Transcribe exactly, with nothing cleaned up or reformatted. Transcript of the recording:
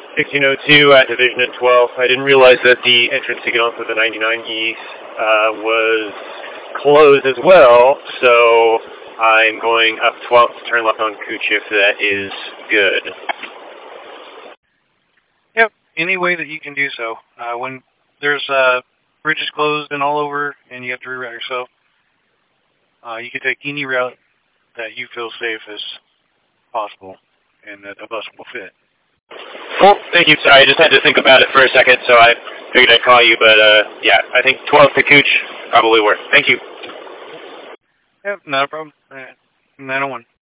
sixteen oh two at Division at twelve. I didn't realize that the entrance to get onto the ninety-nine East uh, was closed as well, so I'm going up twelve to turn left on Cooch if that is good. Yep, any way that you can do so. Uh, when there's uh, bridges closed and all over and you have to reroute yourself, uh, you can take any route that you feel safe as possible and that a bus will fit. Cool, thank you. Sorry, I just had to think about it for a second, so I figured I'd call you, but uh, yeah, I think twelve to Cooch probably works. Thank you. Yep, not a problem. Uh, nine oh one.